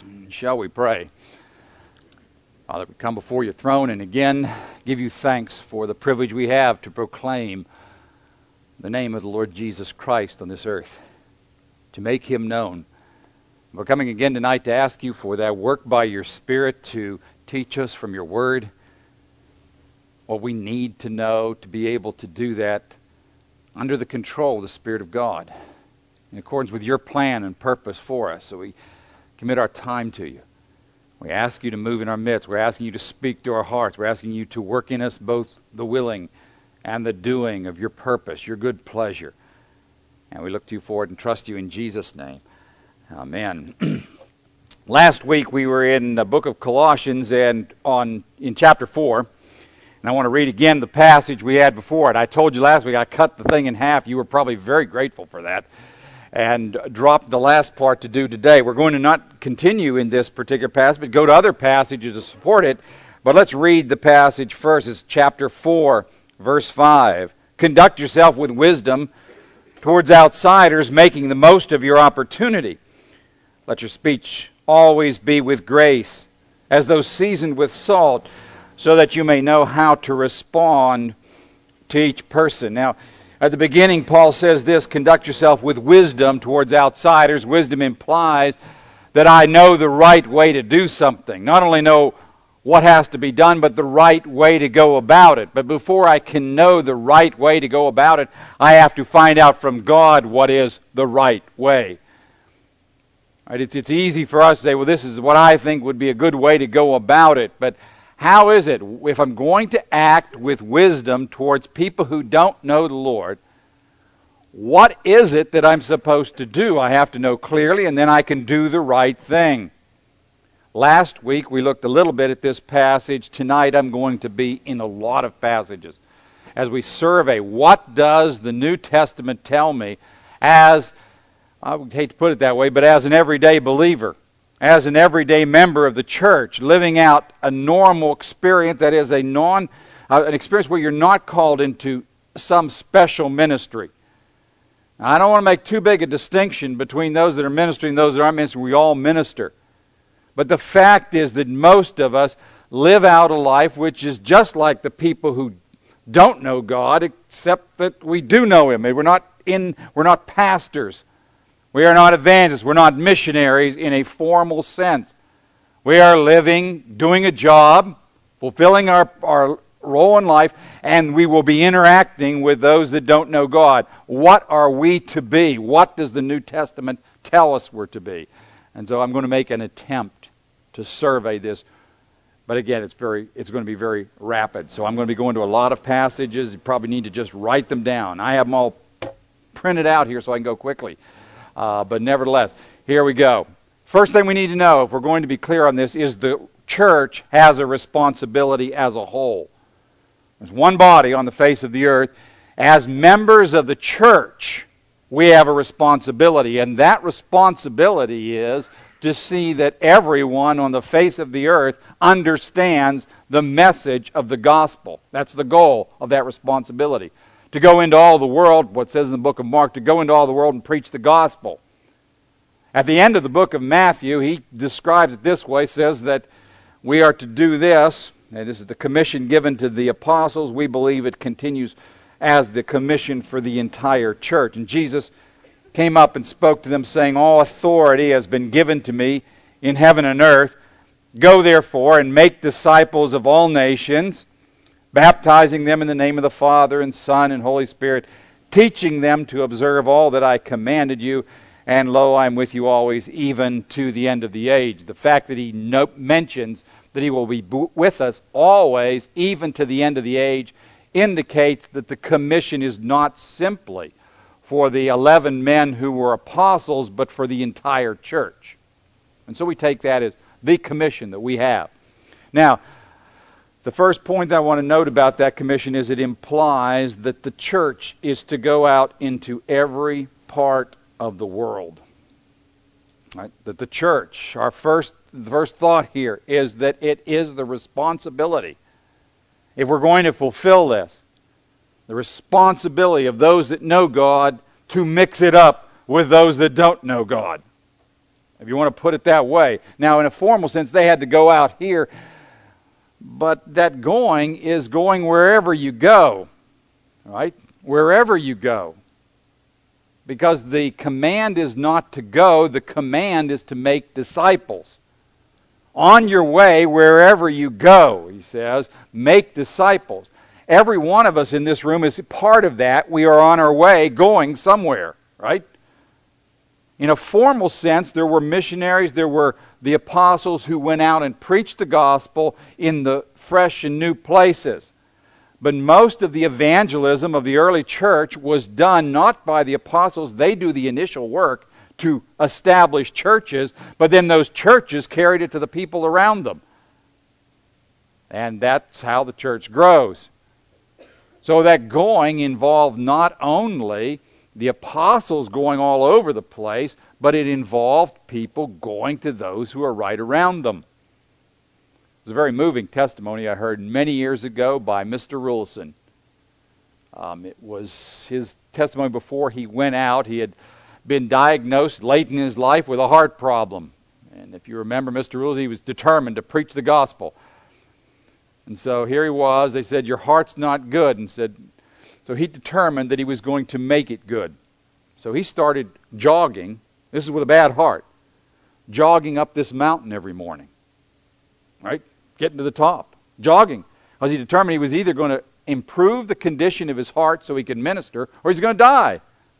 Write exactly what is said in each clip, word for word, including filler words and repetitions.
Shall we pray? Father, we come before your throne and again give you thanks for the privilege we have to proclaim the name of the Lord Jesus Christ on this earth, to make him known. We're coming again tonight to ask you for that work by your Spirit to teach us from your word what we need to know to be able to do that under the control of the Spirit of God, in accordance with your plan and purpose for us. So we commit our time to you. We ask you to move in our midst. We're asking you to speak to our hearts. We're asking you to work in us both the willing and the doing of your purpose, your good pleasure. And we look to you for it and trust you in Jesus' name. Amen. Last week we were in the book of Colossians and on in chapter four. And I want to read again the passage we had before it. I told you last week I cut the thing in half. You were probably very grateful for that. And dropped the last part to do today. We're going to not continue in this particular passage, but go to other passages to support it. But let's read the passage first. It's chapter four, verse five. Conduct yourself with wisdom towards outsiders, making the most of your opportunity. Let your speech always be with grace, as though seasoned with salt, so that you may know how to respond to each person. Now, at the beginning, Paul says this, conduct yourself with wisdom towards outsiders. Wisdom implies that I know the right way to do something. Not only know what has to be done, but the right way to go about it. But before I can know the right way to go about it, I have to find out from God what is the right way. Right? It's, it's easy for us to say, well, this is what I think would be a good way to go about it. But how is it, if I'm going to act with wisdom towards people who don't know the Lord, what is it that I'm supposed to do? I have to know clearly, and then I can do the right thing. Last week we looked a little bit at this passage. Tonight I'm going to be in a lot of passages as we survey what does the New Testament tell me as, I would hate to put it that way, but as an everyday believer, as an everyday member of the church, living out a normal experience that is a non, uh, an experience where you're not called into some special ministry. Now, I don't want to make too big a distinction between those that are ministering and those that aren't ministering. We all minister. But the fact is that most of us live out a life which is just like the people who don't know God, except that we do know Him. We're not in. We're not pastors. We are not evangelists. We're not missionaries in a formal sense. We are living, doing a job, fulfilling our, our role in life, and we will be interacting with those that don't know God. What are we to be? What does the New Testament tell us we're to be? And so I'm going to make an attempt to survey this. But again, it's very, it's going to be very rapid. So I'm going to be going to a lot of passages. You probably need to just write them down. I have them all printed out here so I can go quickly. Uh, but nevertheless, here we go. First thing we need to know, if we're going to be clear on this, is the church has a responsibility as a whole. There's one body on the face of the earth. As members of the church, we have a responsibility, and that responsibility is to see that everyone on the face of the earth understands the message of the gospel. That's the goal of that responsibility. To go into all the world, what it says in the book of Mark, to go into all the world and preach the gospel. At the end of the book of Matthew, he describes it this way, says that we are to do this, and this is the commission given to the apostles. We believe it continues as the commission for the entire church. And Jesus came up and spoke to them, saying, all authority has been given to me in heaven and earth. Go therefore and make disciples of all nations, baptizing them in the name of the Father and Son and Holy Spirit, teaching them to observe all that I commanded you, and lo, I am with you always, even to the end of the age. The fact that he no- mentions that he will be b- with us always, even to the end of the age, indicates that the commission is not simply for the eleven men who were apostles, but for the entire church. And so we take that as the commission that we have. Now, the first point that I want to note about that commission is it implies that the church is to go out into every part of the world. Right? That the church, our first, first thought here is that it is the responsibility, if we're going to fulfill this, the responsibility of those that know God to mix it up with those that don't know God. if you want to put it that way. Now, in a formal sense, they had to go out here, but that going is going wherever you go, right? Wherever you go. Because the command is not to go, the command is to make disciples. On your way, wherever you go, he says, make disciples. Every one of us in this room is part of that. We are on our way going somewhere, right? In a formal sense, there were missionaries, there were the apostles who went out and preached the gospel in the fresh and new places. But most of the evangelism of the early church was done not by the apostles. They do the initial work to establish churches, but then those churches carried it to the people around them. And that's how the church grows. So that going involved not only the apostles going all over the place, but it involved people going to those who are right around them. It was a very moving testimony I heard many years ago by Mister Rulson. Um, it was his testimony before he went out. He had been diagnosed late in his life with a heart problem. And if you remember Mister Rulson, he was determined to preach the gospel. And so here he was. They said, your heart's not good. And said, so he determined that he was going to make it good. So he started jogging. This is with a bad heart. Jogging up this mountain every morning. Right? Getting to the top. Jogging. Because he determined he was either going to improve the condition of his heart so he could minister, or he's going to die.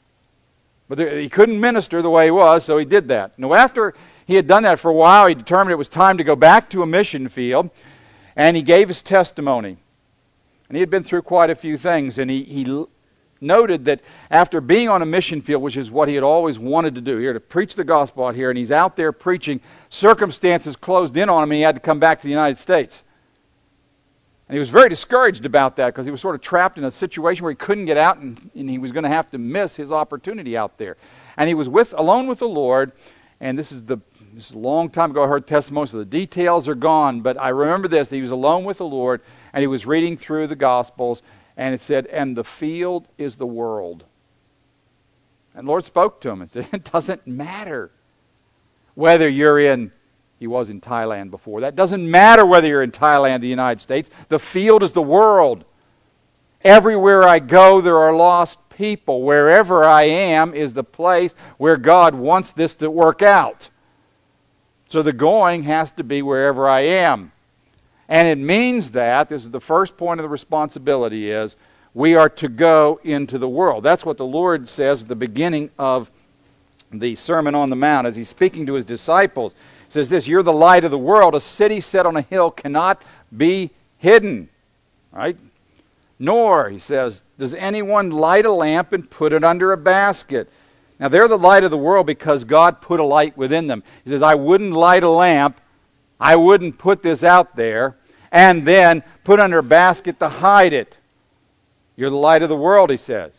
But there, he couldn't minister the way he was, so he did that. Now, after he had done that for a while, he determined it was time to go back to a mission field, and he gave his testimony. And he had been through quite a few things, and he, he l- noted that after being on a mission field, which is what he had always wanted to do, here to preach the gospel out here, and he's out there preaching, circumstances closed in on him, and he had to come back to the United States. And he was very discouraged about that because he was sort of trapped in a situation where he couldn't get out, and, and he was going to have to miss his opportunity out there. And he was with alone with the Lord, and this is the this is a long time ago I heard testimony, so the details are gone, but I remember this. He was alone with the Lord, and he was reading through the Gospels, and it said, and the field is the world. And the Lord spoke to him and said, it doesn't matter whether you're in, he was in Thailand before that, doesn't matter whether you're in Thailand or the United States, the field is the world. Everywhere I go, there are lost people. Wherever I am is the place where God wants this to work out. So the going has to be wherever I am. And it means that, this is the first point of the responsibility, is we are to go into the world. That's what the Lord says at the beginning of the Sermon on the Mount as he's speaking to his disciples. It says this, you're the light of the world. A city set on a hill cannot be hidden. Right? Nor, he says, does anyone light a lamp and put it under a basket. Now they're the light of the world because God put a light within them. He says, I wouldn't light a lamp, I wouldn't put this out there, and then put under a basket to hide it. You're the light of the world, he says.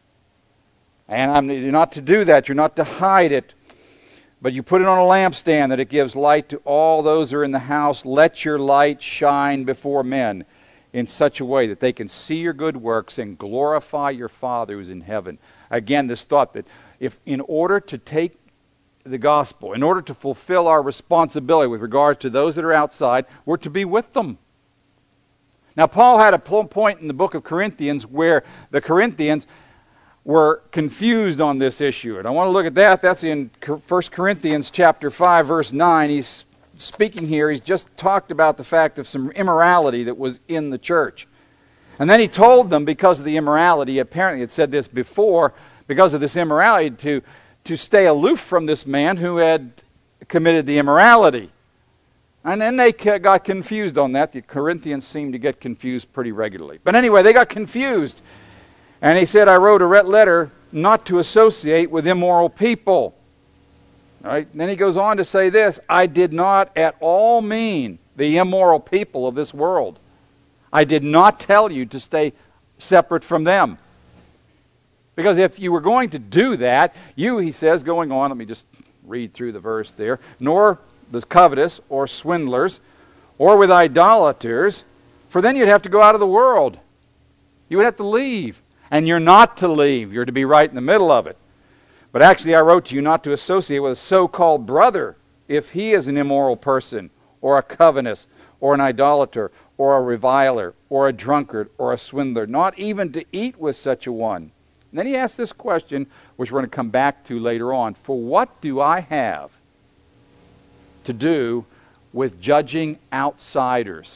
And I'm, you're not to do that, you're not to hide it. But you put it on a lampstand that it gives light to all those who are in the house. Let your light shine before men in such a way that they can see your good works and glorify your Father who's in heaven. Again, this thought that if in order to take the gospel, in order to fulfill our responsibility with regard to those that are outside, we're to be with them. Now, Paul had a point in the book of Corinthians where the Corinthians were confused on this issue. And I want to look at that. That's in First Corinthians chapter five, verse nine. He's speaking here. He's just talked about the fact of some immorality that was in the church. And then he told them, because of the immorality, apparently it said this before, because of this immorality, to, to stay aloof from this man who had committed the immorality. And then they got confused on that. The Corinthians seemed to get confused pretty regularly. But anyway, they got confused. And he said, I wrote a letter not to associate with immoral people. All right? And then he goes on to say this, I did not at all mean the immoral people of this world. I did not tell you to stay separate from them. Because if you were going to do that, you, he says, going on, let me just read through the verse there, nor the covetous or swindlers or with idolaters, for then you'd have to go out of the world. You would have to leave. And you're not to leave. You're to be right in the middle of it. But actually I wrote to you not to associate with a so-called brother if he is an immoral person, or a covetous, or an idolater, or a reviler, or a drunkard, or a swindler, not even to eat with such a one. And then he asks this question, which we're going to come back to later on. For what do I have to do with judging outsiders?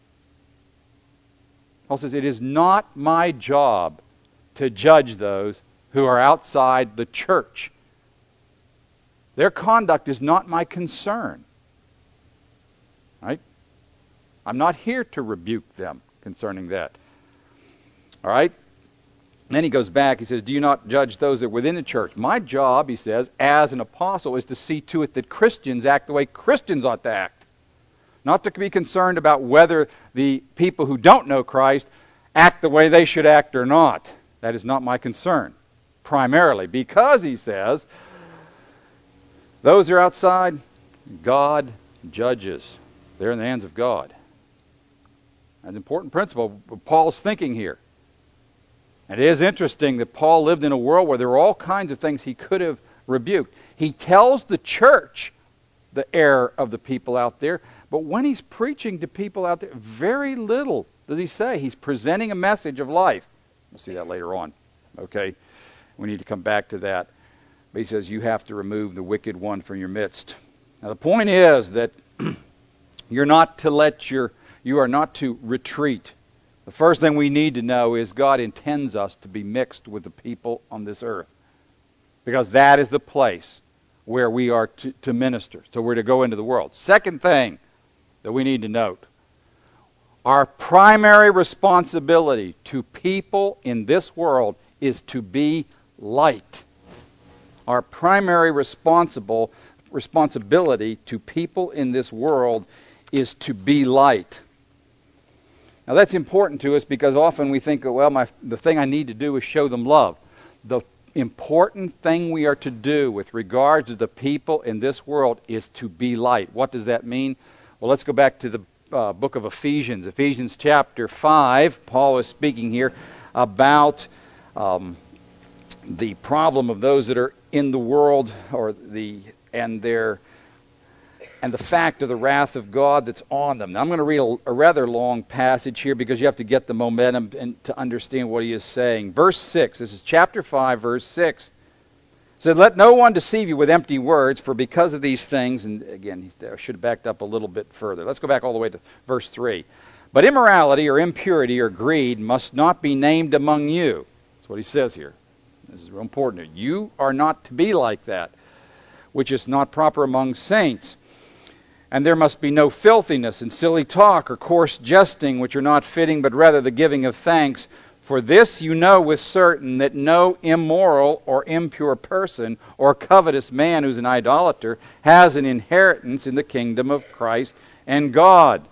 Paul says, it is not my job to judge those who are outside the church. Their conduct is not my concern. Right? I'm not here to rebuke them concerning that. All right? And then he goes back, he says, do you not judge those that are within the church? My job, he says, as an apostle is to see to it that Christians act the way Christians ought to act. Not to be concerned about whether the people who don't know Christ act the way they should act or not. That is not my concern, primarily. Because, he says, those who are outside, God judges. They're in the hands of God. That's an important principle of Paul's thinking here. And it is interesting that Paul lived in a world where there were all kinds of things he could have rebuked. He tells the church the error of the people out there, but when he's preaching to people out there, very little does he say. He's presenting a message of life. We'll see that later on. Okay? We need to come back to that. But he says, you have to remove the wicked one from your midst. Now the point is that you're not to let your, you are not to retreat. The first thing we need to know is God intends us to be mixed with the people on this earth. Because that is the place where we are to, to minister. So we're to go into the world. Second thing that we need to note. Our primary responsibility to people in this world is to be light. Our primary responsible responsibility to people in this world is to be light. Now that's important to us because often we think, well, my, the thing I need to do is show them love. The important thing we are to do with regards to the people in this world is to be light. What does that mean? Well, let's go back to the uh, book of Ephesians. Ephesians chapter five, Paul is speaking here about um, the problem of those that are in the world or the and their and the fact of the wrath of God that's on them. Now, I'm going to read a, a rather long passage here because you have to get the momentum and to understand what he is saying. Verse six, this is chapter five, verse six. It said, let no one deceive you with empty words, for because of these things, and again, I should have backed up a little bit further. Let's go back all the way to verse three. But immorality or impurity or greed must not be named among you. That's what he says here. This is real important. You are not to be like that, which is not proper among saints. And there must be no filthiness and silly talk or coarse jesting, which are not fitting, but rather the giving of thanks. For this you know with certain, that no immoral or impure person or covetous man who's an idolater has an inheritance in the kingdom of Christ and God.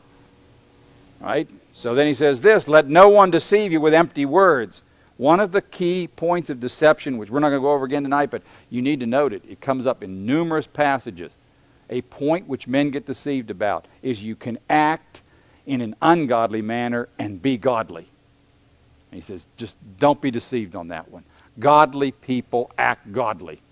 Right? So then he says this, let no one deceive you with empty words. One of the key points of deception, which we're not going to go over again tonight, but you need to note it. It comes up in numerous passages. A point which men get deceived about is you can act in an ungodly manner and be godly. And he says, just don't be deceived on that one. Godly people act godly.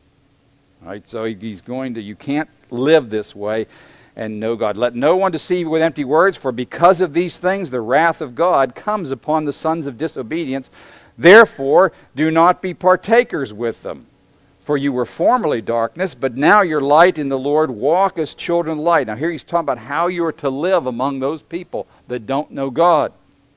All right, so he's going to, you can't live this way and know God. Let no one deceive you with empty words, for because of these things the wrath of God comes upon the sons of disobedience. Therefore, do not be partakers with them. For you were formerly darkness, but now you're light in the Lord. Walk as children of light. Now here he's talking about how you are to live among those people that don't know God.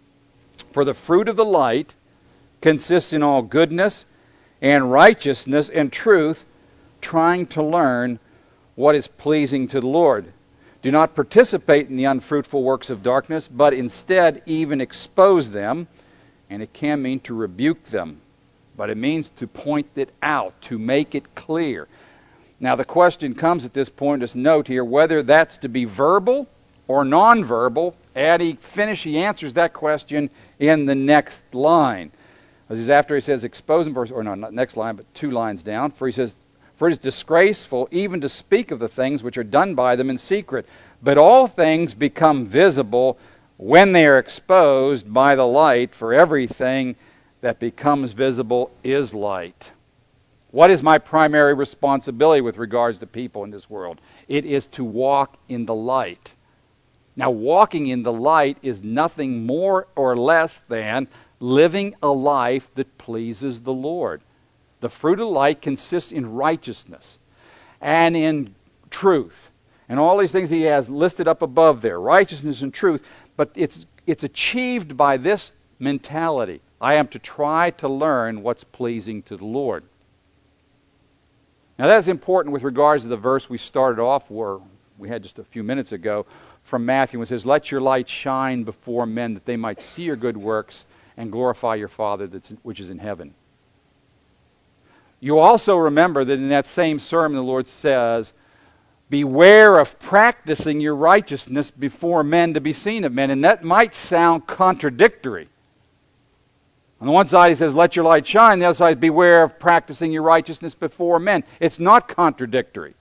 For the fruit of the light consists in all goodness and righteousness and truth, trying to learn what is pleasing to the Lord. Do not participate in the unfruitful works of darkness, but instead even expose them. And it can mean to rebuke them. But it means to point it out, to make it clear. Now the question comes at this point, just note here, whether that's to be verbal or nonverbal. And he finish, he answers that question in the next line. As is after he says expose them, or no, not next line, but two lines down. For he says, for it is disgraceful even to speak of the things which are done by them in secret. But all things become visible when they are exposed by the light, for everything that becomes visible is light. What is my primary responsibility with regards to people in this world? It is to walk in the light. Now, walking in the light is nothing more or less than living a life that pleases the Lord. The fruit of light consists in righteousness and in truth. And all these things he has listed up above there, righteousness and truth. But it's, it's achieved by this mentality. I am to try to learn what's pleasing to the Lord. Now that's important with regards to the verse we started off where we had just a few minutes ago from Matthew. It says, let your light shine before men that they might see your good works and glorify your Father that's, which is in heaven. You also remember that in that same sermon the Lord says, beware of practicing your righteousness before men to be seen of men. And that might sound contradictory. On the one side he says, let your light shine. The other side, beware of practicing your righteousness before men. It's not contradictory.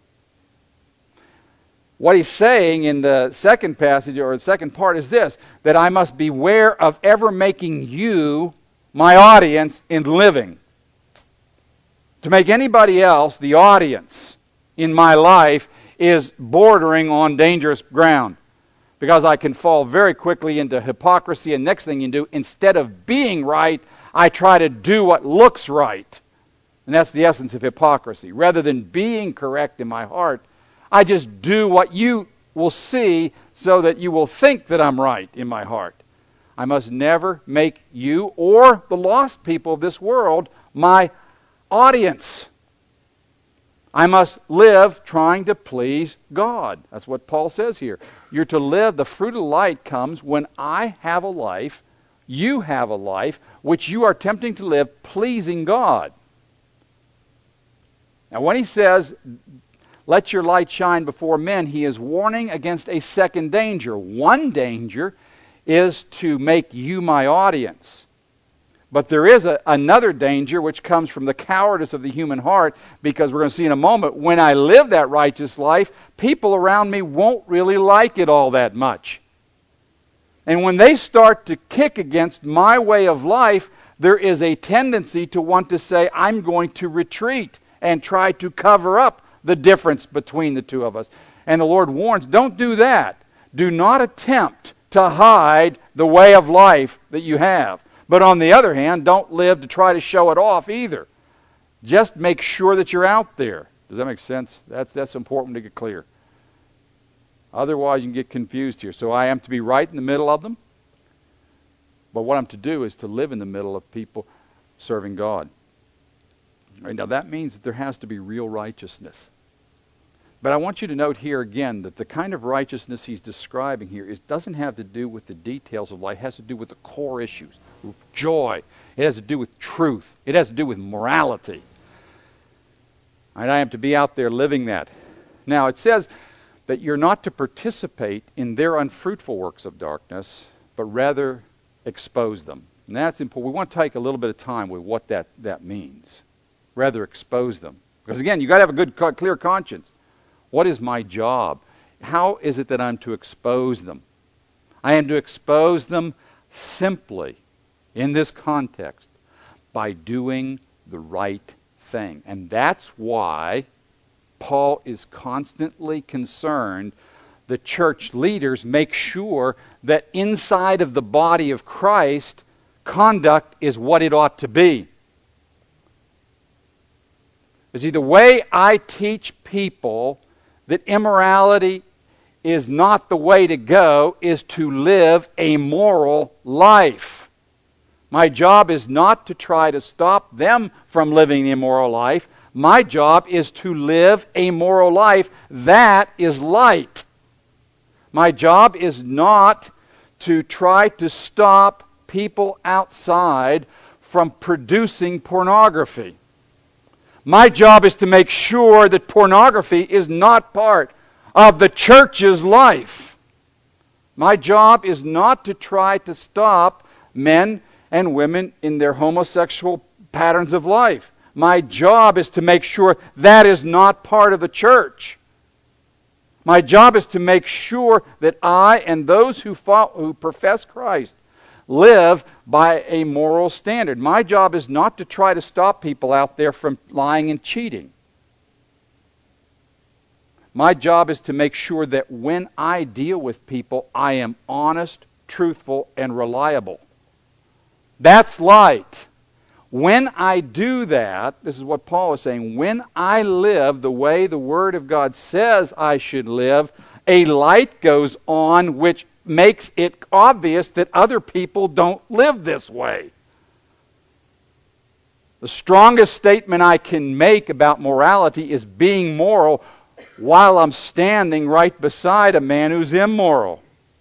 What he's saying in the second passage, or the second part, is this, that I must beware of ever making you my audience in living. To make anybody else the audience in my life is bordering on dangerous ground. Because I can fall very quickly into hypocrisy, and next thing you do, instead of being right, I try to do what looks right. And that's the essence of hypocrisy. Rather than being correct in my heart, I just do what you will see so that you will think that I'm right in my heart. I must never make you or the lost people of this world my audience. I must live trying to please God. That's what Paul says here. You're to live, the fruit of light comes when I have a life, you have a life, which you are attempting to live pleasing God. Now when he says, let your light shine before men, he is warning against a second danger. One danger is to make you my audience. But there is a, another danger which comes from the cowardice of the human heart, because we're going to see in a moment, when I live that righteous life, people around me won't really like it all that much. And when they start to kick against my way of life, there is a tendency to want to say, I'm going to retreat and try to cover up the difference between the two of us. And the Lord warns, don't do that. Do not attempt to hide the way of life that you have. But on the other hand, don't live to try to show it off either. Just make sure that you're out there. Does that make sense? That's, that's important to get clear. Otherwise, you can get confused here. So I am to be right in the middle of them. But what I'm to do is to live in the middle of people serving God. All right, now that means that there has to be real righteousness. But I want you to note here again that the kind of righteousness he's describing here is, doesn't have to do with the details of life. It has to do with the core issues. Joy. It has to do with truth. It has to do with morality. And I am to be out there living that. Now it says that you're not to participate in their unfruitful works of darkness, but rather expose them. And that's important. We want to take a little bit of time with what that, that means. Rather expose them. Because again, you've got to have a good, clear conscience. What is my job? How is it that I'm to expose them? I am to expose them simply, in this context, by doing the right thing. And that's why Paul is constantly concerned the church leaders make sure that inside of the body of Christ, conduct is what it ought to be. You see, the way I teach people that immorality is not the way to go is to live a moral life. My job is not to try to stop them from living the immoral life. My job is to live a moral life that is light. My job is not to try to stop people outside from producing pornography. My job is to make sure that pornography is not part of the church's life. My job is not to try to stop men and women in their homosexual patterns of life. My job is to make sure that is not part of the church. My job is to make sure that I and those who follow, who profess Christ live by a moral standard. My job is not to try to stop people out there from lying and cheating. My job is to make sure that when I deal with people, I am honest, truthful, and reliable. That's light. When I do that, this is what Paul is saying, when I live the way the Word of God says I should live, a light goes on which makes it obvious that other people don't live this way. The strongest statement I can make about morality is being moral while I'm standing right beside a man who's immoral.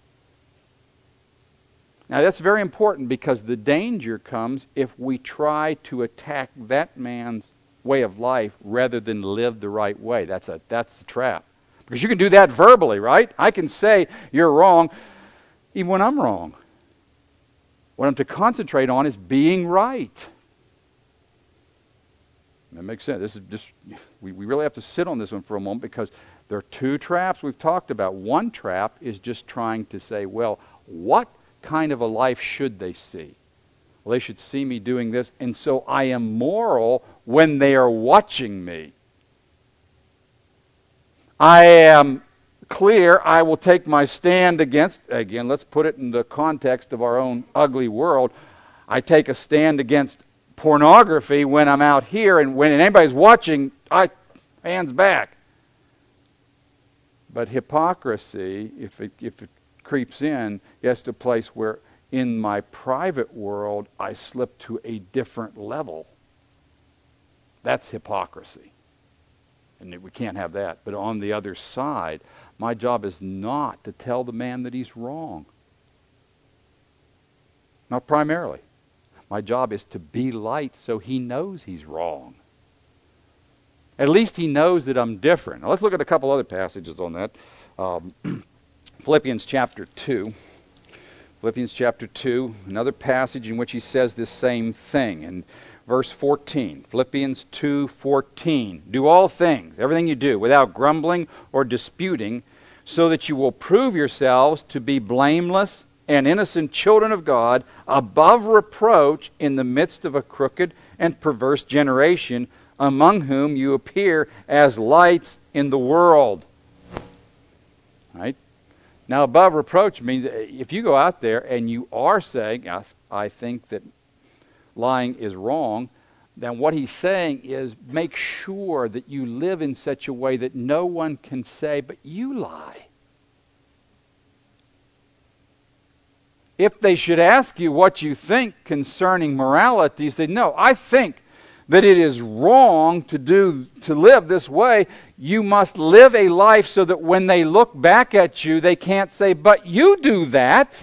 Now that's very important, because the danger comes if we try to attack that man's way of life rather than live the right way. That's a that's a trap. Because you can do that verbally, right? I can say you're wrong even when I'm wrong. What I'm to concentrate on is being right. That makes sense. This is just we, we really have to sit on this one for a moment, because there are two traps we've talked about. One trap is just trying to say, well, what kind of a life should they see? Well, they should see me doing this, and so I am moral when they are watching me. I am clear, I will take my stand against, again, let's put it in the context of our own ugly world. I take a stand against pornography when I'm out here, and when anybody's watching, I hands back. But hypocrisy, if it, if it creeps in, gets to a place where in my private world I slip to a different level. That's hypocrisy. And we can't have that. But on the other side, my job is not to tell the man that he's wrong. Not primarily. My job is to be light so he knows he's wrong. At least he knows that I'm different. Now let's look at a couple other passages on that. Um, Philippians chapter two. Philippians chapter two, another passage in which he says this same thing. In verse fourteen, Philippians two fourteen. Do all things, everything you do, without grumbling or disputing, so that you will prove yourselves to be blameless and innocent children of God, above reproach in the midst of a crooked and perverse generation, among whom you appear as lights in the world. Right? Now, above reproach means if you go out there and you are saying, yes, I think that lying is wrong, then what he's saying is make sure that you live in such a way that no one can say, but you lie. If they should ask you what you think concerning morality, you say, no, I think that it is wrong to do to live this way. You must live a life so that when they look back at you, they can't say, but you do that.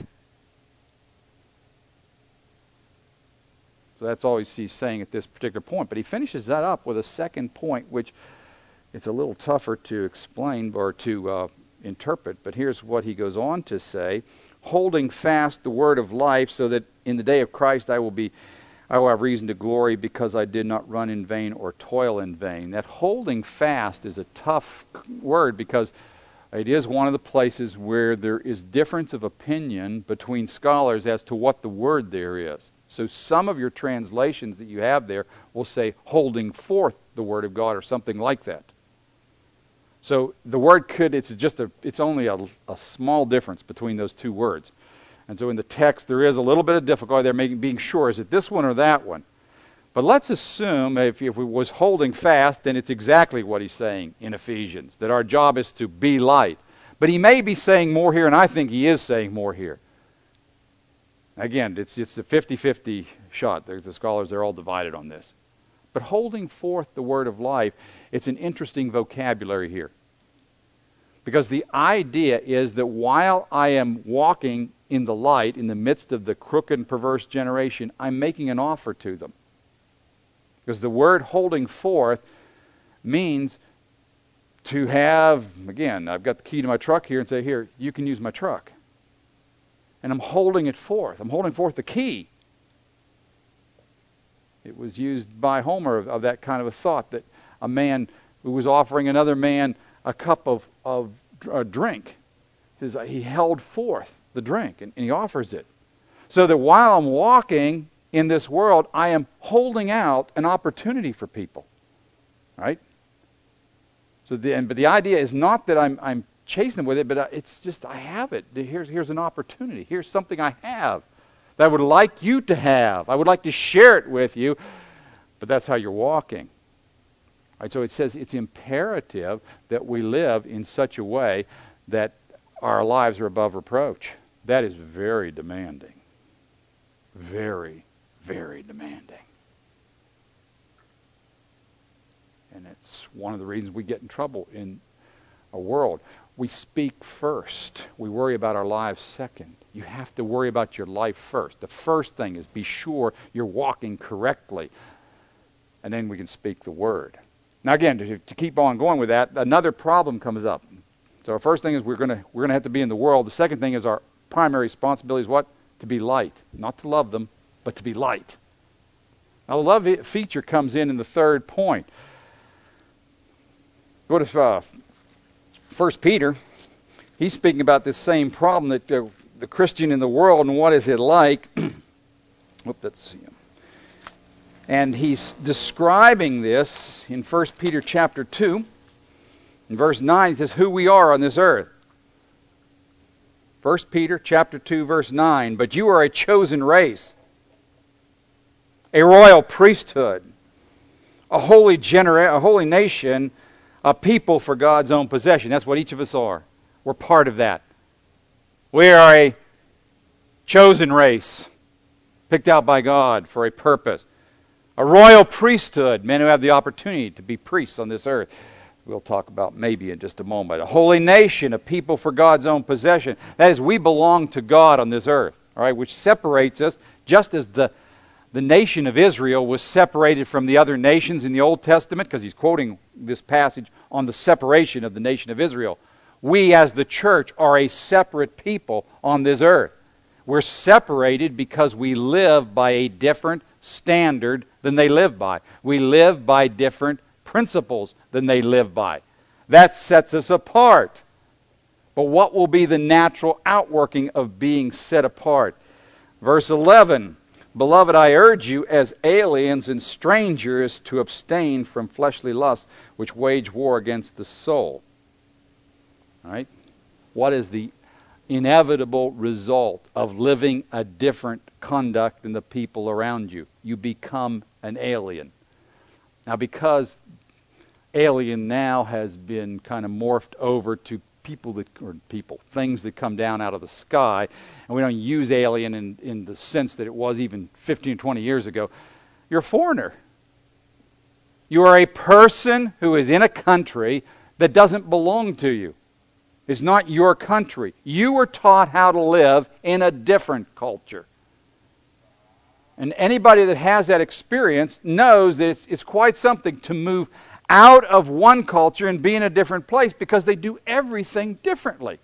So that's all he's saying at this particular point. But he finishes that up with a second point, which it's a little tougher to explain or to uh, interpret. But here's what he goes on to say: holding fast the word of life, so that in the day of Christ I will be I will have reason to glory, because I did not run in vain or toil in vain. That holding fast is a tough word, because it is one of the places where there is difference of opinion between scholars as to what the word there is. So some of your translations that you have there will say holding forth the word of God or something like that. So the word could, it's just a, it's only a, a small difference between those two words. And so in the text, there is a little bit of difficulty there, making being sure, is it this one or that one? But let's assume if, if we was holding fast, then it's exactly what he's saying in Ephesians, that our job is to be light. But he may be saying more here, and I think he is saying more here. Again, it's it's a fifty-fifty shot. The, the scholars, they're all divided on this. But holding forth the word of life, it's an interesting vocabulary here. Because the idea is that while I am walking in the light, in the midst of the crooked and perverse generation, I'm making an offer to them. Because the word holding forth means to have, again, I've got the key to my truck here and say, here, you can use my truck. And I'm holding it forth. I'm holding forth the key. It was used by Homer of, of that kind of a thought, that a man who was offering another man a cup of, of a drink, his, he held forth the drink, and, and he offers it. So that while I'm walking in this world, I am holding out an opportunity for people. Right? So the, and, but the idea is not that I'm, I'm chasing them with it, but it's just I have it. Here's, here's an opportunity. Here's something I have that I would like you to have. I would like to share it with you, but that's how you're walking. Right? So it says it's imperative that we live in such a way that our lives are above reproach. That is very demanding. Very, very demanding. And it's one of the reasons we get in trouble in a world. We speak first. We worry about our lives second. You have to worry about your life first. The first thing is be sure you're walking correctly. And then we can speak the word. Now again, to, to keep on going with that, another problem comes up. So our first thing is we're going to we're going to have to be in the world. The second thing is our primary responsibility is what? To be light. Not to love them, but to be light. Now the love feature comes in in the third point. What if uh, First Peter, he's speaking about this same problem that the, the Christian in the world, and what is it like? Oop, let's see. And he's describing this in First Peter chapter two. In verse nine, he says, who we are on this earth. First Peter chapter two, verse nine, but you are a chosen race, a royal priesthood, a holy genera- a holy nation, a people for God's own possession. That's what each of us are. We're part of that. We are a chosen race, picked out by God for a purpose. A royal priesthood, men who have the opportunity to be priests on this earth. We'll talk about maybe in just a moment. A holy nation, a people for God's own possession. That is, we belong to God on this earth, all right, which separates us, just as the The nation of Israel was separated from the other nations in the Old Testament, because he's quoting this passage on the separation of the nation of Israel. We as the church are a separate people on this earth. We're separated because we live by a different standard than they live by. We live by different principles than they live by. That sets us apart. But what will be the natural outworking of being set apart? Verse eleven. Beloved, I urge you as aliens and strangers to abstain from fleshly lusts which wage war against the soul. All right? What is the inevitable result of living a different conduct than the people around you? You become an alien. Now, because alien now has been kind of morphed over to people that, or people, things that come down out of the sky, and we don't use alien in, in the sense that it was even fifteen, twenty years ago. You're a foreigner. You are a person who is in a country that doesn't belong to you. It's not your country. You were taught how to live in a different culture. And anybody that has that experience knows that it's, it's quite something to move out of one culture and be in a different place, because they do everything differently.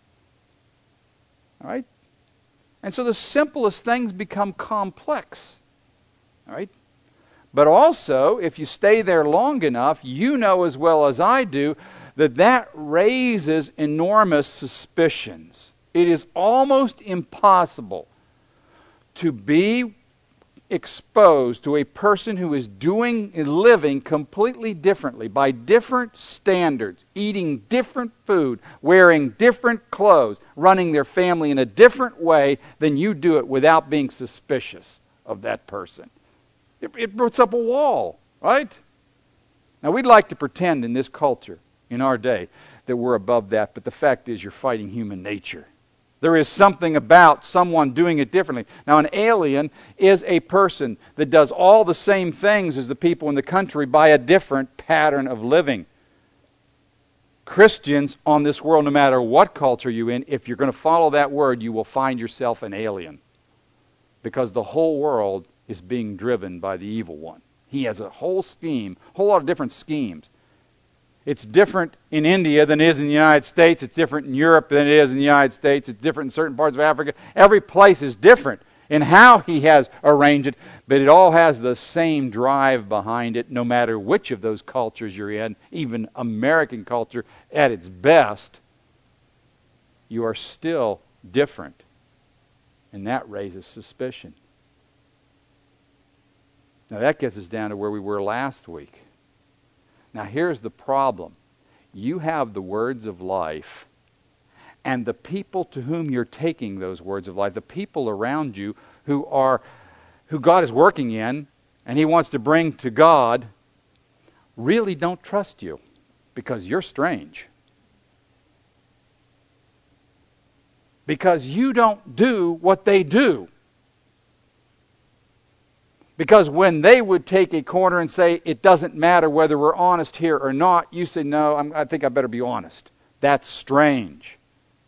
All right? And so the simplest things become complex. All right? But also, if you stay there long enough, you know as well as I do that that raises enormous suspicions. It is almost impossible to be exposed to a person who is doing and living completely differently, by different standards, eating different food, wearing different clothes, running their family in a different way than you do it, without being suspicious of that person. It, it puts up a wall, right? Now, we'd like to pretend in this culture, in our day, that we're above that, but the fact is you're fighting human nature. There is something about someone doing it differently. Now, an alien is a person that does all the same things as the people in the country by a different pattern of living. Christians on this world, no matter what culture you're in, if you're going to follow that word, you will find yourself an alien. Because the whole world is being driven by the evil one. He has a whole scheme, a whole lot of different schemes. It's different in India than it is in the United States. It's different in Europe than it is in the United States. It's different in certain parts of Africa. Every place is different in how he has arranged it, but it all has the same drive behind it, no matter which of those cultures you're in. Even American culture at its best, you are still different. And that raises suspicion. Now that gets us down to where we were last week. Now here's the problem. You have the words of life, and the people to whom you're taking those words of life, the people around you who are, who God is working in, and He wants to bring to God, really don't trust you because you're strange. Because you don't do what they do. Because when they would take a corner and say, it doesn't matter whether we're honest here or not, you say, no, I'm, I think I better be honest. That's strange.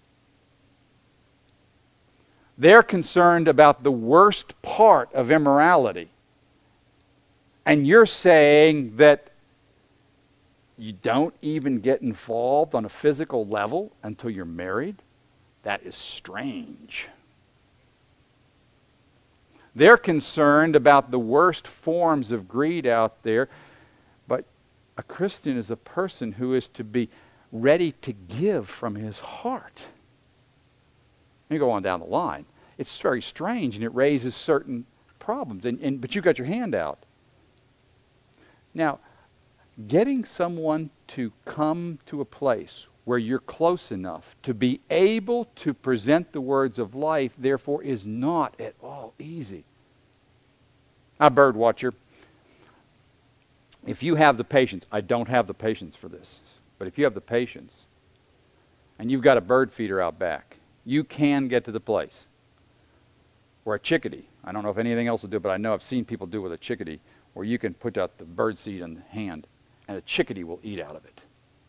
They're concerned about the worst part of immorality. And you're saying that you don't even get involved on a physical level until you're married? That is strange. They're concerned about the worst forms of greed out there, but a Christian is a person who is to be ready to give from his heart. You go on down the line. It's very strange, and it raises certain problems. And, and but you got your hand out. Now, getting someone to come to a place where you're close enough to be able to present the words of life, therefore, is not at all easy. A bird watcher, if you have the patience, I don't have the patience for this, but if you have the patience, and you've got a bird feeder out back, you can get to the place where a chickadee, I don't know if anything else will do, but I know I've seen people do with a chickadee, where you can put out the bird seed in the hand, and a chickadee will eat out of it.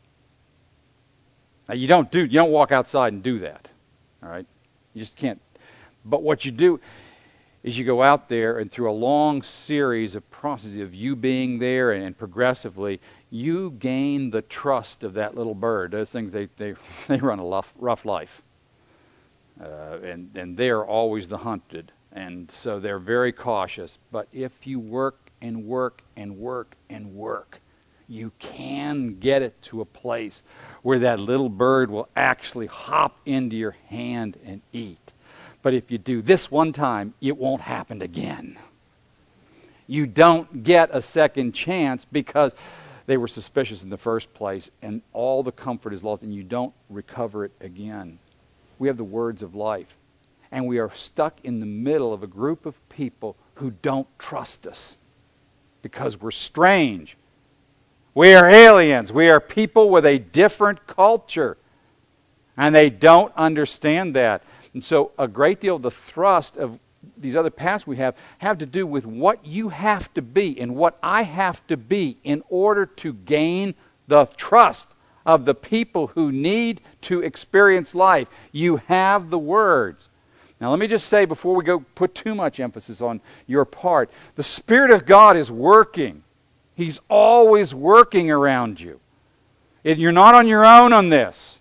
Now you don't do, you don't walk outside and do that, all right? You just can't. But what you do is you go out there, and through a long series of processes of you being there and, and progressively, you gain the trust of that little bird. Those things, they they, they run a rough, rough life. Uh, and, and they're always the hunted. And so they're very cautious. But if you work and work and work and work, you can get it to a place where that little bird will actually hop into your hand and eat. But if you do this one time, it won't happen again. You don't get a second chance because they were suspicious in the first place, and all the comfort is lost, and you don't recover it again. We have the words of life, and we are stuck in the middle of a group of people who don't trust us because we're strange. We are aliens. We are people with a different culture, and they don't understand that. And so a great deal of the thrust of these other paths we have have to do with what you have to be and what I have to be in order to gain the trust of the people who need to experience life. You have the words. Now let me just say before we go put too much emphasis on your part, the Spirit of God is working. He's always working around you. You're not on your own on this.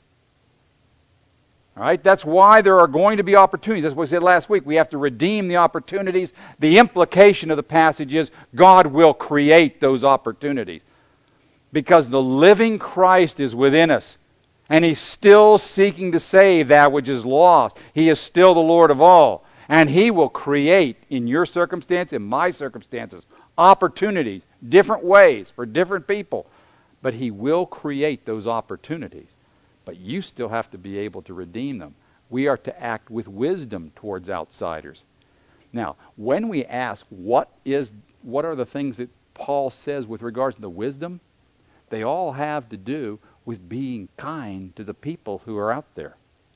All right? That's why there are going to be opportunities. That's what we said last week. We have to redeem the opportunities. The implication of the passage is God will create those opportunities. Because the living Christ is within us. And He's still seeking to save that which is lost. He is still the Lord of all. And He will create in your circumstance, in my circumstances, opportunities, different ways for different people. But He will create those opportunities. But you still have to be able to redeem them. We are to act with wisdom towards outsiders. Now, when we ask what is, what are the things that Paul says with regards to the wisdom, they all have to do with being kind to the people who are out there.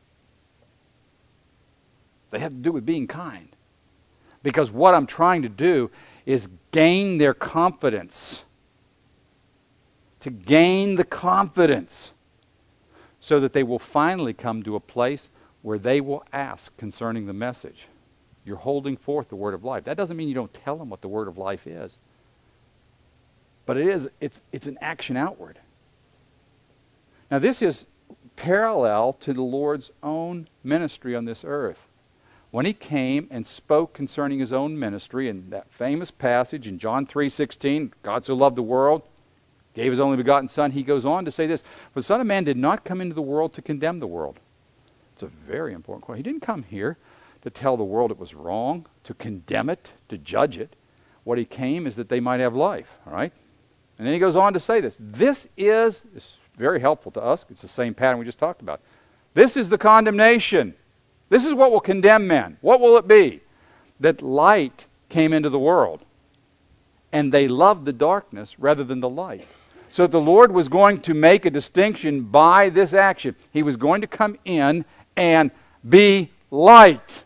They have to do with being kind. Because what I'm trying to do is gain their confidence. To gain the confidence. So that they will finally come to a place where they will ask concerning the message. You're holding forth the word of life. That doesn't mean you don't tell them what the word of life is. But it is, it's, it's an action outward. Now this is parallel to the Lord's own ministry on this earth. When He came and spoke concerning His own ministry in that famous passage in John three sixteen, God so loved the world, gave His only begotten Son, He goes on to say this, for the Son of Man did not come into the world to condemn the world. It's a very important point. He didn't come here to tell the world it was wrong, to condemn it, to judge it. What he came is that they might have life, all right? And then he goes on to say this. This is, this is very helpful to us. It's the same pattern we just talked about. This is the condemnation. This is what will condemn men. What will it be? That light came into the world, and they loved the darkness rather than the light. So the Lord was going to make a distinction by this action. He was going to come in and be light.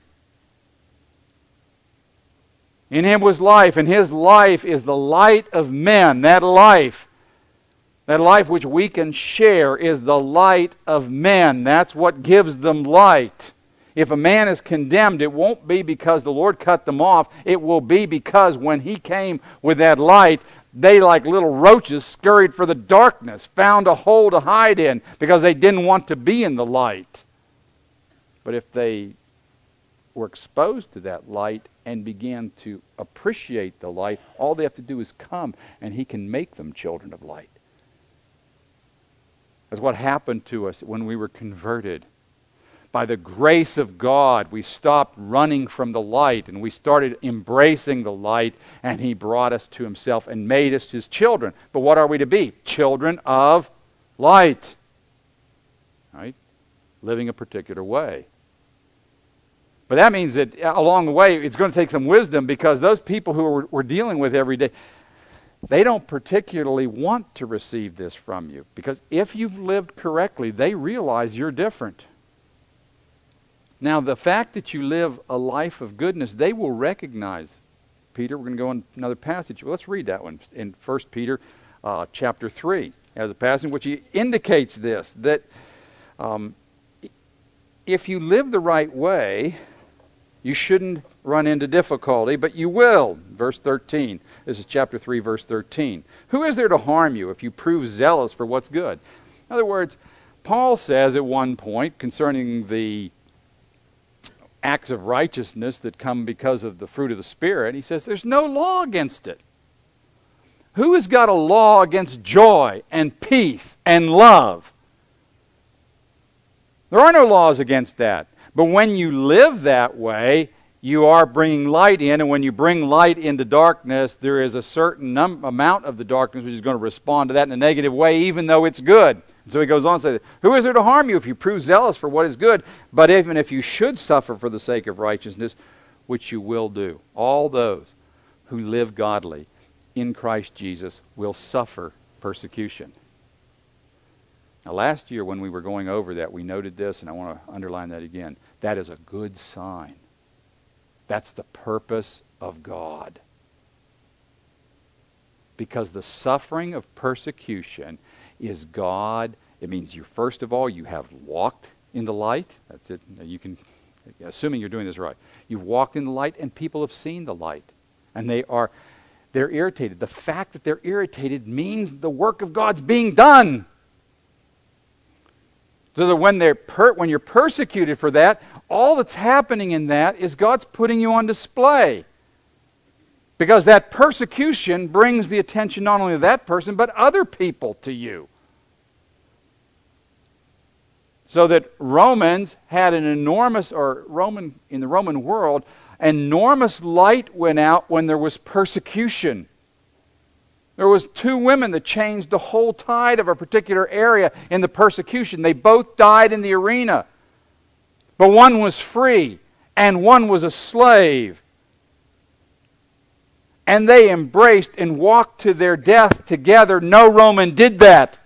In him was life, and his life is the light of men. That life, that life which we can share, is the light of men. That's what gives them light. If a man is condemned, it won't be because the Lord cut them off. It will be because when he came with that light, they, like little roaches, scurried for the darkness, found a hole to hide in because they didn't want to be in the light. But if they were exposed to that light and began to appreciate the light, all they have to do is come, and he can make them children of light. That's what happened to us when we were converted. By the grace of God, we stopped running from the light, and we started embracing the light, and he brought us to himself and made us his children. But what are we to be? Children of light. Right? Living a particular way. But that means that along the way, it's going to take some wisdom, because those people who we're, we're dealing with every day, they don't particularly want to receive this from you. Because if you've lived correctly, they realize you're different. Now, the fact that you live a life of goodness, they will recognize. Peter, we're going to go on another passage. Well, let's read that one in First Peter uh, chapter three. As a passage which he indicates this, that um, if you live the right way, you shouldn't run into difficulty, but you will. Verse thirteen. This is chapter three, verse thirteen. Who is there to harm you if you prove zealous for what's good? In other words, Paul says at one point concerning the acts of righteousness that come because of the fruit of the Spirit, he says there's no law against it. Who has got a law against joy and peace and love? There are no laws against that. But when you live that way, you are bringing light in, and when you bring light into darkness, there is a certain num- amount of the darkness which is going to respond to that in a negative way, even though it's good. And so he goes on to say, who is there to harm you if you prove zealous for what is good? But even if you should suffer for the sake of righteousness, which you will do, all those who live godly in Christ Jesus will suffer persecution. Now, last year when we were going over that, we noted this, and I want to underline that again. That is a good sign. That's the purpose of God. Because the suffering of persecution is God. It means you, first of all, you have walked in the light. That's it. You can, assuming you're doing this right. You've walked in the light, and people have seen the light. And they are, they're irritated. The fact that they're irritated means the work of God's being done. So that when they're per, when you're persecuted for that, all that's happening in that is God's putting you on display. Because that persecution brings the attention not only of that person, but other people to you. So that Romans had an enormous, or Roman in the Roman world, enormous light went out when there was persecution. There was two women that changed the whole tide of a particular area in the persecution. They both died in the arena. But one was free, and one was a slave. And they embraced and walked to their death together. No Roman did that.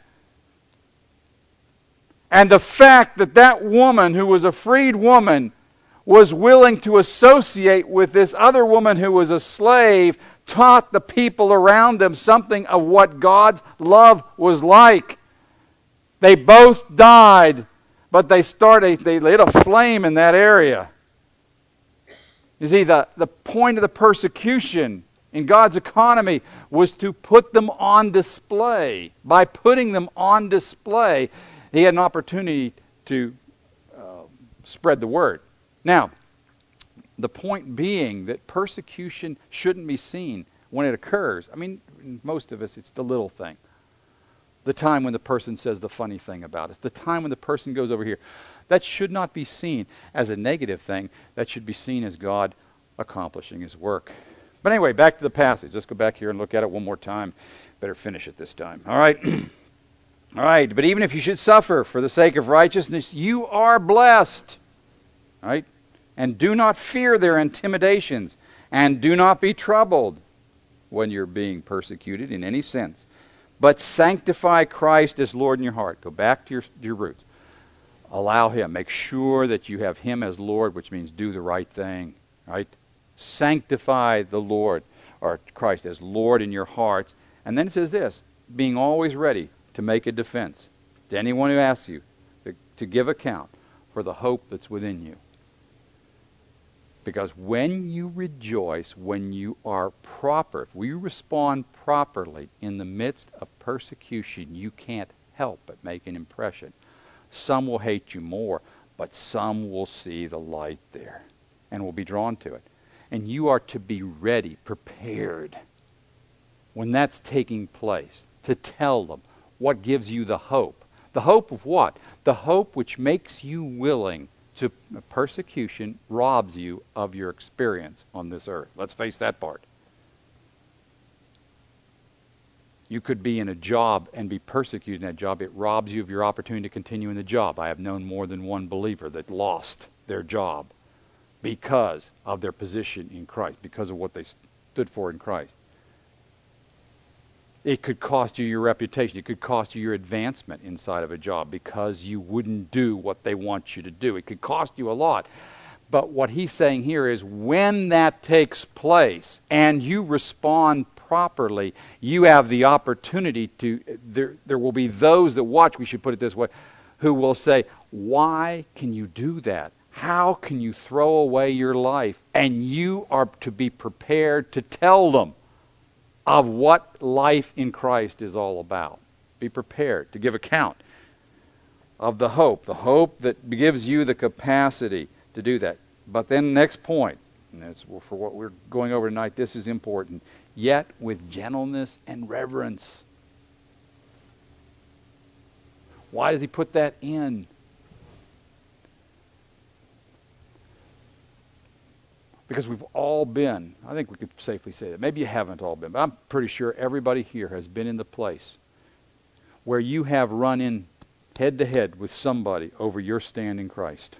And the fact that that woman, who was a freed woman, was willing to associate with this other woman who was a slave, taught the people around them something of what God's love was like. They both died, but they started, they lit a flame in that area. You see, the, the point of the persecution in God's economy was to put them on display. By putting them on display, he had an opportunity to uh, spread the word. Now, the point being that persecution shouldn't be seen when it occurs. I mean, most of us, it's the little thing. The time when the person says the funny thing about us. The time when the person goes over here. That should not be seen as a negative thing. That should be seen as God accomplishing His work. But anyway, back to the passage. Let's go back here and look at it one more time. Better finish it this time. All right. All right. But even if you should suffer for the sake of righteousness, you are blessed. All right. And do not fear their intimidations. And do not be troubled when you're being persecuted in any sense. But sanctify Christ as Lord in your heart. Go back to your, your roots. Allow Him. Make sure that you have Him as Lord, which means do the right thing. Right? Sanctify the Lord, or Christ as Lord in your hearts. And then it says this, being always ready to make a defense to anyone who asks you to, to give account for the hope that's within you. Because when you rejoice, when you are proper, if we respond properly in the midst of persecution, you can't help but make an impression. Some will hate you more, but some will see the light there and will be drawn to it. And you are to be ready, prepared, when that's taking place, to tell them what gives you the hope. The hope of what? The hope which makes you willing to persecution robs you of your experience on this earth. Let's face that part. You could be in a job and be persecuted in that job. It robs you of your opportunity to continue in the job. I have known more than one believer that lost their job because of their position in Christ, because of what they stood for in Christ. It could cost you your reputation. It could cost you your advancement inside of a job because you wouldn't do what they want you to do. It could cost you a lot. But what he's saying here is when that takes place and you respond properly, you have the opportunity to, there, there will be those that watch, we should put it this way, who will say, why can you do that? How can you throw away your life? And you are to be prepared to tell them of what life in Christ is all about. Be prepared to give account of the hope, the hope that gives you the capacity to do that. But then next point, and that's for what we're going over tonight, this is important, yet with gentleness and reverence. Why does he put that in? Because we've all been, I think we could safely say that. Maybe you haven't all been, but I'm pretty sure everybody here has been in the place where you have run in head to head with somebody over your stand in Christ.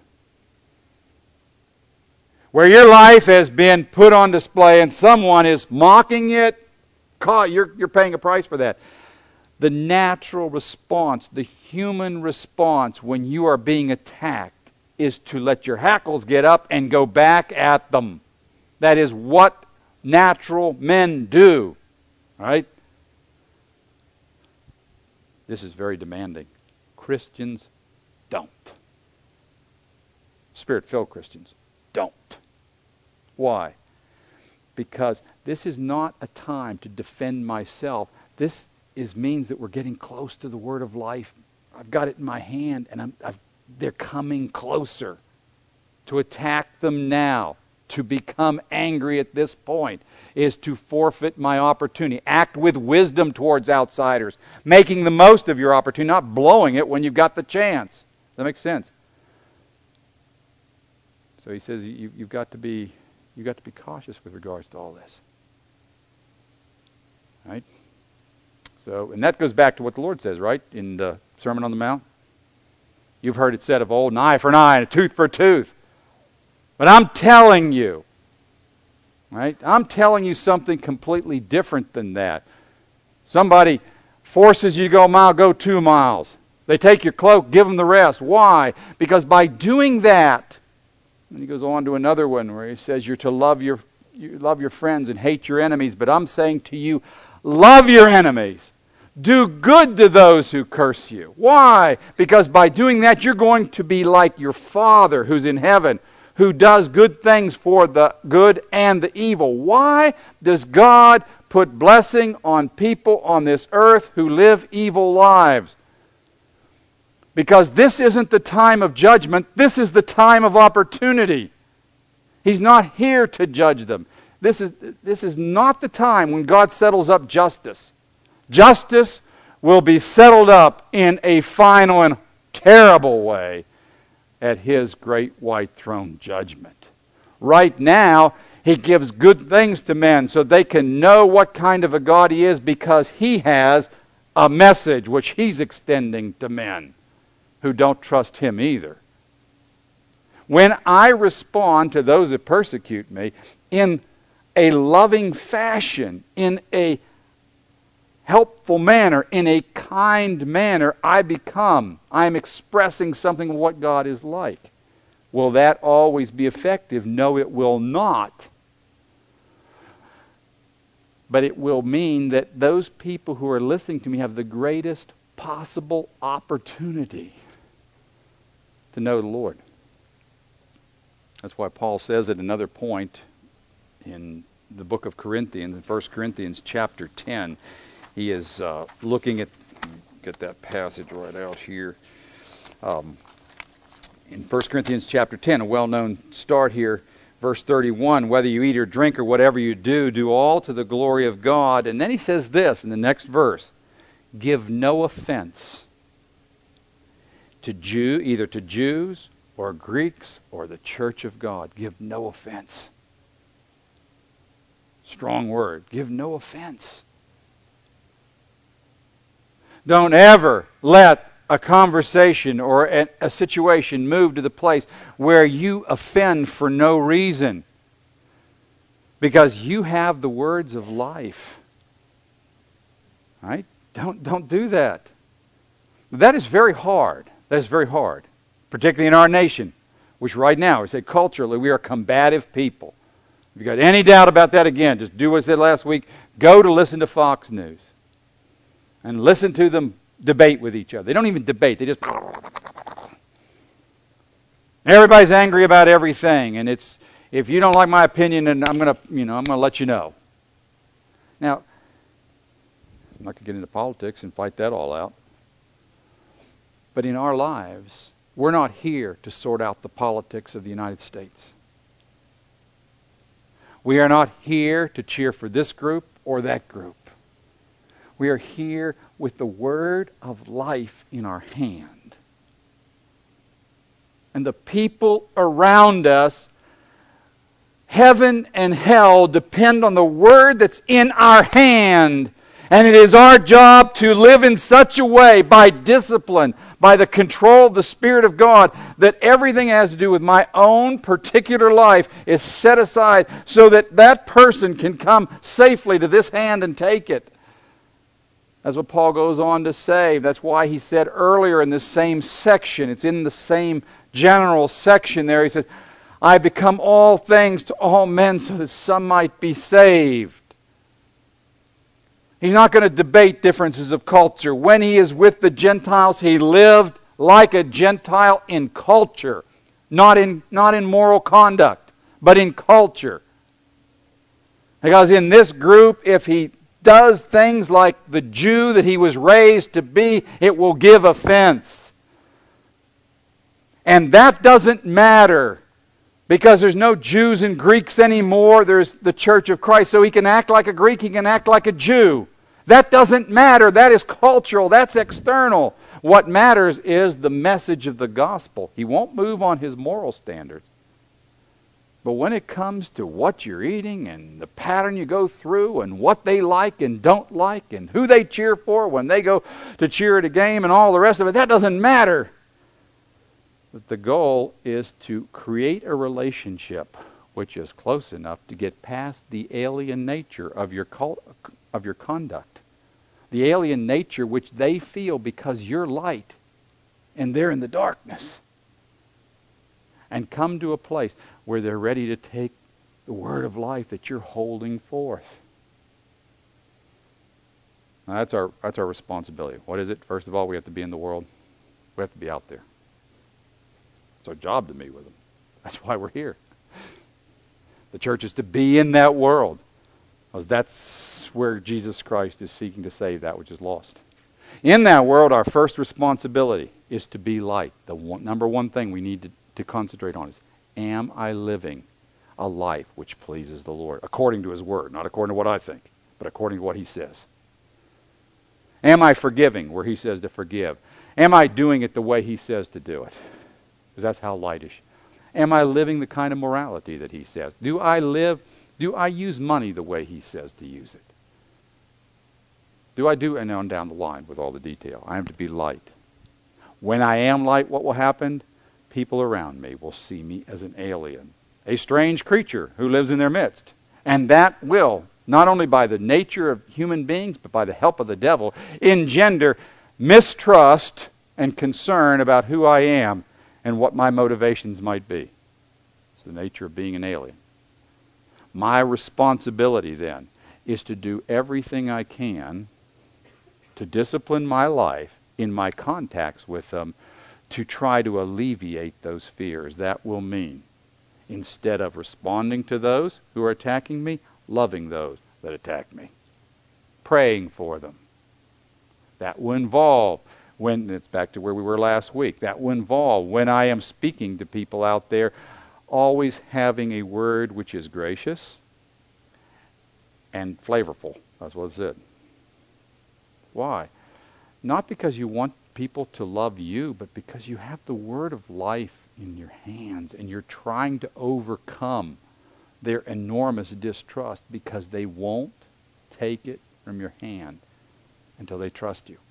Where your life has been put on display and someone is mocking it. You're, you're paying a price for that. The natural response, the human response when you are being attacked is to let your hackles get up and go back at them. That is what natural men do. All right? This is very demanding. Christians don't. Spirit-filled Christians don't. Why? Because this is not a time to defend myself. This is means that we're getting close to the word of life. I've got it in my hand, and I'm, I've, they're coming closer. To attack them now, to become angry at this point, is to forfeit my opportunity. Act with wisdom towards outsiders, making the most of your opportunity, not blowing it when you've got the chance. Does that make sense? So he says you, you've got to be you've got to be cautious with regards to all this. Right? So, and that goes back to what the Lord says, right, in the Sermon on the Mount. You've heard it said of old, an eye for an eye and a tooth for a tooth. But I'm telling you, right? I'm telling you something completely different than that. Somebody forces you to go a mile, go two miles. They take your cloak, give them the rest. Why? Because by doing that, and he goes on to another one where he says you're to love your you love your friends and hate your enemies. But I'm saying to you, love your enemies. Do good to those who curse you. Why? Because by doing that, you're going to be like your Father who's in heaven, who does good things for the good and the evil. Why does God put blessing on people on this earth who live evil lives? Because this isn't the time of judgment. This is the time of opportunity. He's not here to judge them. This is, this is not the time when God settles up justice. Justice will be settled up in a final and terrible way at His great white throne judgment. Right now, He gives good things to men so they can know what kind of a God He is, because He has a message which He's extending to men who don't trust Him either. When I respond to those that persecute me in a loving fashion, in a helpful manner, in a kind manner, I become, I'm expressing something of what God is like. Will that always be effective? No, it will not. But it will mean that those people who are listening to me have the greatest possible opportunity to know the Lord. That's why Paul says at another point in the book of Corinthians, in First Corinthians chapter ten, he is uh, looking at, get that passage right out here. Um, in First Corinthians chapter ten, a well-known start here, verse thirty-one, whether you eat or drink or whatever you do, do all to the glory of God. And then he says this in the next verse, give no offense to Jew, either to Jews or Greeks or the church of God. Give no offense. Strong word. Give no offense. Don't ever let a conversation or a, a situation move to the place where you offend for no reason, because you have the words of life. Right? Don't, don't do that. That is very hard. That is very hard. Particularly in our nation, which right now, we say culturally, we are combative people. If you got any doubt about that, again, just do what I said last week. Go to listen to Fox News. And listen to them debate with each other. They don't even debate. They just... Everybody's angry about everything. And it's, if you don't like my opinion, then I'm going to, you know, I'm going to let you know. Now, I'm not going to get into politics and fight that all out. But in our lives, we're not here to sort out the politics of the United States. We are not here to cheer for this group or that group. We are here with the word of life in our hand. And the people around us, heaven and hell depend on the word that's in our hand. And it is our job to live in such a way, by discipline, by the control of the Spirit of God, that everything that has to do with my own particular life is set aside so that that person can come safely to this hand and take it. That's what Paul goes on to say. That's why he said earlier in this same section, it's in the same general section there, he says, I become all things to all men so that some might be saved. He's not going to debate differences of culture. When he is with the Gentiles, he lived like a Gentile in culture, not in, not in moral conduct, but in culture. Because in this group, if he does things like the Jew that he was raised to be, it will give offense. And that doesn't matter, because there's no Jews and Greeks anymore. There's the Church of Christ. So he can act like a Greek, he can act like a Jew. That doesn't matter. That is cultural. That's external. What matters is the message of the gospel. He won't move on his moral standards. But when it comes to what you're eating and the pattern you go through and what they like and don't like and who they cheer for when they go to cheer at a game and all the rest of it, that doesn't matter. But the goal is to create a relationship which is close enough to get past the alien nature of your cult, of your conduct. The alien nature which they feel because you're light and they're in the darkness. And come to a place where they're ready to take the word of life that you're holding forth. Now that's our that's our responsibility. What is it? First of all, we have to be in the world. We have to be out there. It's our job to meet with them. That's why we're here. The church is to be in that world, because that's where Jesus Christ is seeking to save that which is lost. In that world, our first responsibility is to be light. The one, number one thing we need to, to concentrate on is, am I living a life which pleases the Lord, according to His Word, not according to what I think, but according to what He says. Am I forgiving where he says to forgive? Am I doing it the way he says to do it? Because that's how light is. Am I living the kind of morality that he says? Do I live, do I use money the way he says to use it? Do I do, and on down the line with all the detail. I am to be light. When I am light, what will happen? People around me will see me as an alien, a strange creature who lives in their midst. And that will, not only by the nature of human beings, but by the help of the devil, engender mistrust and concern about who I am and what my motivations might be. It's the nature of being an alien. My responsibility then is to do everything I can to discipline my life in my contacts with them to try to alleviate those fears. That will mean, instead of responding to those who are attacking me, loving those that attack me, praying for them. That will involve, when it's back to where we were last week, that will involve when I am speaking to people out there, always having a word which is gracious and flavorful. That's what it said. Why? Not because you want people to love you, but because you have the word of life in your hands and you're trying to overcome their enormous distrust because they won't take it from your hand until they trust you.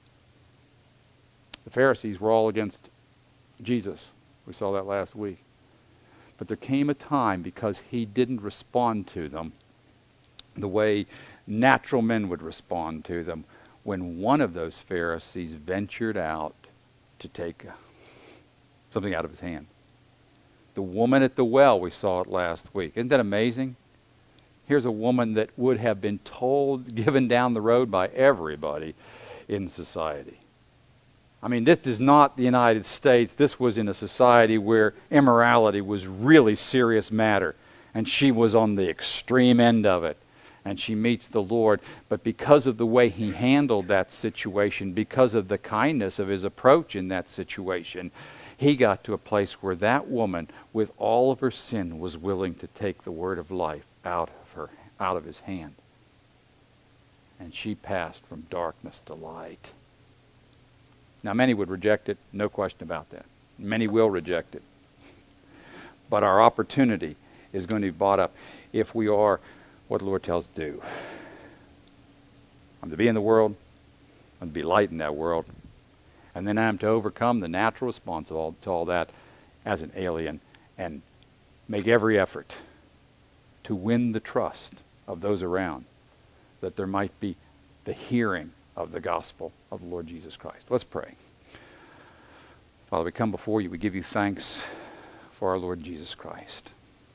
The Pharisees were all against Jesus. We saw that last week. But there came a time, because he didn't respond to them the way natural men would respond to them, when one of those Pharisees ventured out to take something out of his hand. The woman at the well, we saw it last week. Isn't that amazing? Here's a woman that would have been told, given down the road by everybody in society. I mean, this is not the United States. This was in a society where immorality was really serious matter. And she was on the extreme end of it. And she meets the Lord. But because of the way he handled that situation, because of the kindness of his approach in that situation, he got to a place where that woman, with all of her sin, was willing to take the word of life out of her, out of his hand. And she passed from darkness to light. Now, many would reject it, no question about that. Many will reject it. But our opportunity is going to be bought up if we are what the Lord tells us to do. I'm to be in the world. I'm to be light in that world. And then I'm to overcome the natural response of all, to all that as an alien and make every effort to win the trust of those around, that there might be the hearing of the gospel of the Lord Jesus Christ. Let's pray. Father, we come before you. We give you thanks for our Lord Jesus Christ.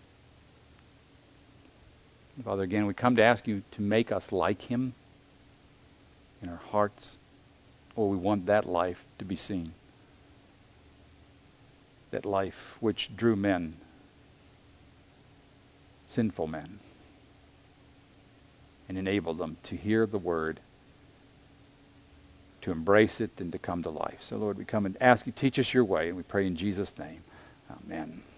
Father, again, we come to ask you to make us like him in our hearts. Oh, we want that life to be seen. That life which drew men, sinful men, and enabled them to hear the word, to embrace it, and to come to life. So, Lord, we come and ask you, teach us your way, and we pray in Jesus' name. Amen.